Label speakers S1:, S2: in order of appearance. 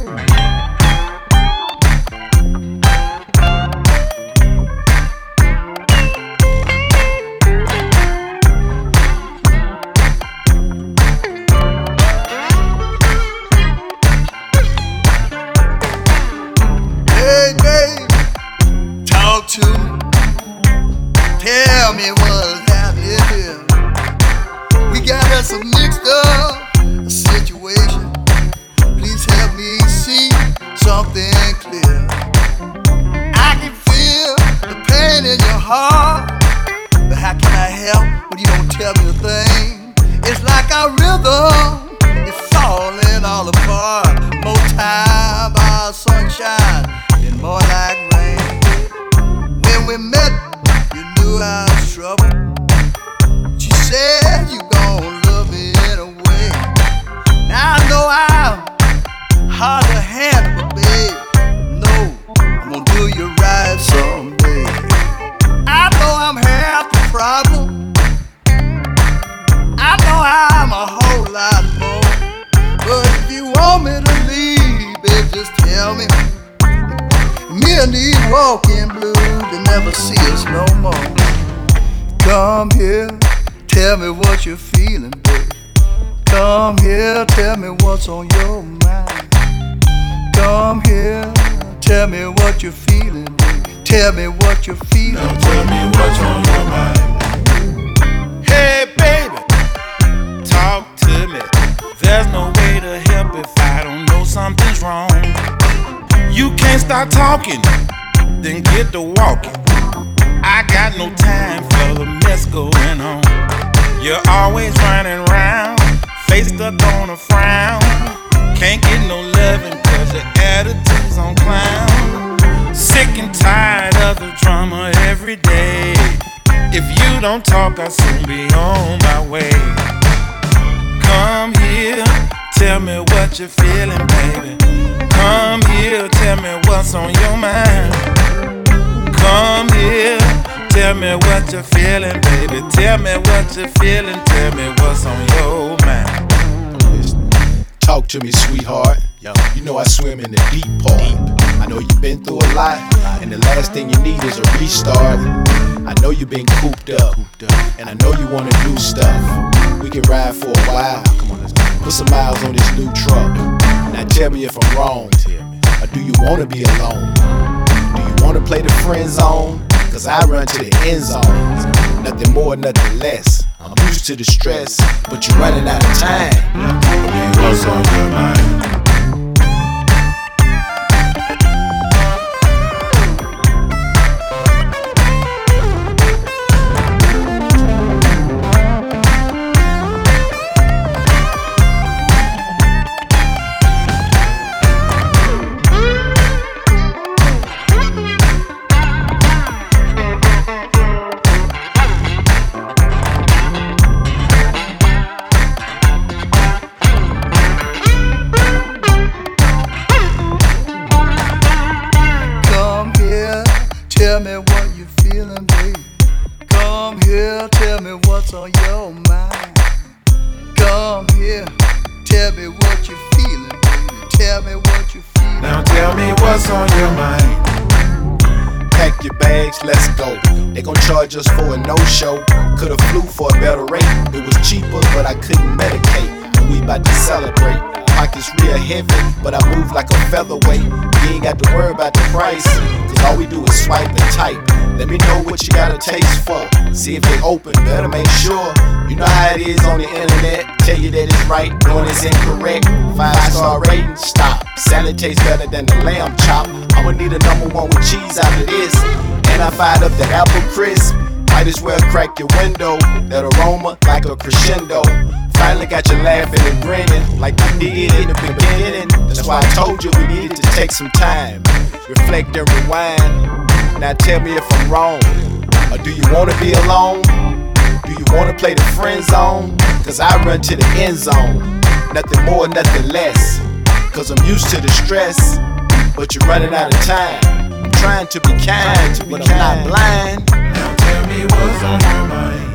S1: Tell me what's happening here. We got us a mixed up situation. Please help me see something clear. I can feel the pain in your heart, but how can I help when you don't tell me a thing? It's like our rhythm is falling all apart. More time by sunshine and more like rain. When we met, I was trouble. She said you gon' love me anyway. Now I know I'm hard to handle, babe. No, I'm gonna do you right someday. I know I'm half the problem. I know I'm a whole lot more. But if you want me to leave, babe, just tell me. Me and these walking blues, they never see us no more. Come here, tell me what you're feeling, baby. Come here, tell me what's on your mind. Come here, tell me what you're feeling, baby. Tell me what you're feeling.
S2: Now tell me what's on your mind.
S3: Hey baby, talk to me. There's no way to help if I don't know something's wrong. You can't start talking, then get to walking. I got no time for the mess going on. You're always running round, face stuck on a frown. Can't get no loving cause your attitude's on clown. Sick and tired of the drama every day. If you don't talk, I'll soon be on my way. Come here, tell me what you're feeling, baby. Come here, tell me what's on your mind. Come here, tell me what you're feeling, baby. Tell me what you're feeling, tell me what's on your mind.
S2: Talk to me, sweetheart. You know I swim in the deep part. I know you've been through a lot, and the last thing you need is a restart. I know you've been cooped up, and I know you wanna do stuff. We can ride for a while. Come on, let's go. Put some miles on this new truck. Now tell me if I'm wrong, or do you wanna be alone? Do you wanna play the friend zone? Cause I run to the end zone. Nothing more, nothing less. I'm used to the stress, but you're running out of time.
S3: Tell me what's on your mind.
S1: Tell me what you feeling, baby. Come here, tell me what's on your mind. Come here, tell me what you feeling, baby. Tell me what you feeling.
S3: Now tell me what's on your mind.
S2: Pack your bags, let's go. They gon' charge us for a no-show. Could've flew for a better rate. It was cheaper, but I couldn't medicate. And we bout to celebrate. Pockets real heavy, but I move like a featherweight. You ain't got to worry about the price, cause all we do is swipe and type. Let me know what you got a taste for. See if they open, better make sure. You know how it is on the internet. Tell you that it's right, knowing it's incorrect. 5-star rating, stop. Salad tastes better than the lamb chop. I'ma need a number one with cheese after this. And I fired up the apple crisp. Might as well crack your window. That aroma like a crescendo. Finally got you laughing and grinning like we did in the beginning. That's why I told you we needed to take some time. Reflect and rewind. Now tell me if I'm wrong. Or do you wanna be alone? Do you wanna play the friend zone? Cause I run to the end zone. Nothing more, nothing less. Cause I'm used to the stress. But you're running out of time. I'm trying to be kind, but I'm not blind.
S3: Now tell me what's on your mind.